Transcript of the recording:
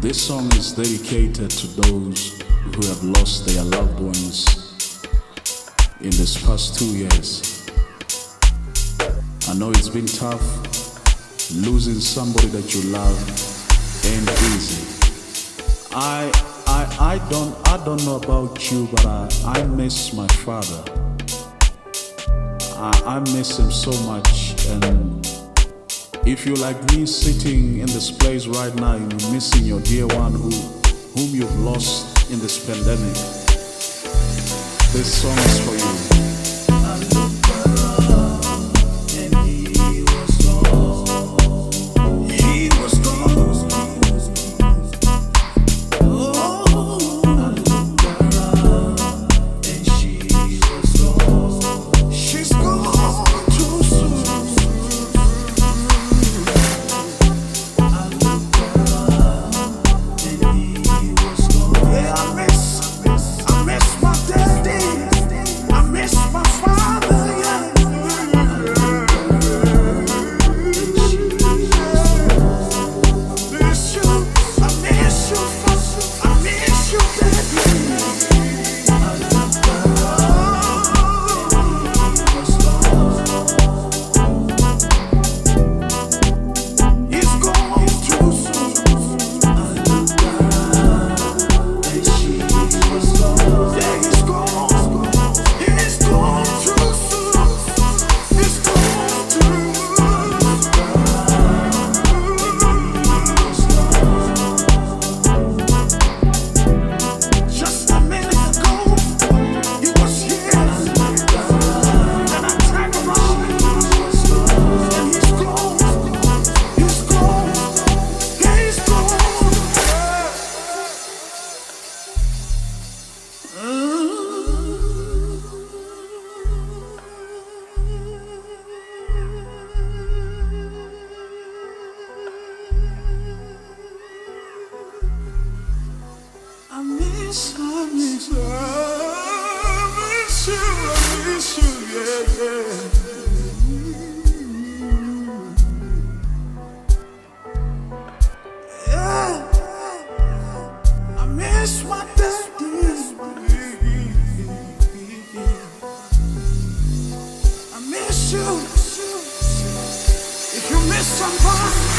This song is dedicated to those who have lost their loved ones in this past 2 years. I know it's been tough. Losing somebody that you love ain't easy. I don't know about you, but I miss my father. I miss him so much, and if you're like me sitting in this place right now, you're missing your dear one whom you've lost in this pandemic, this song is for you. I looked around and he was gone. He was gone. Oh, I looked around and she was gone. She's gone too soon. I miss you, yeah. Yeah, I miss my daddy. I miss you. If you miss somebody,